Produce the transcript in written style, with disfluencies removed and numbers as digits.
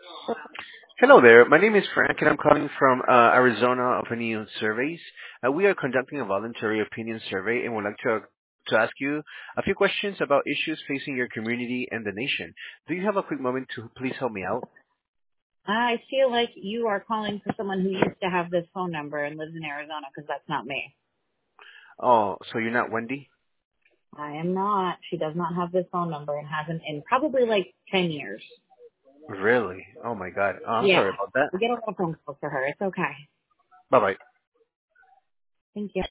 Hello there. My name is Frank, and I'm calling from Arizona Opinion Surveys. We are conducting a voluntary opinion survey, and would like to ask you a few questions about issues facing your community and the nation. Do you have a quick moment to please help me out? I feel like you are calling for someone who used to have this phone number and lives in Arizona because that's not me. Oh, so you're not Wendy? I am not. She does not have this phone number and hasn't in probably like 10 years. Really? Oh my God. I'm Yeah. sorry about that. We get a lot of phone calls for her. It's okay. Bye bye. Thank you.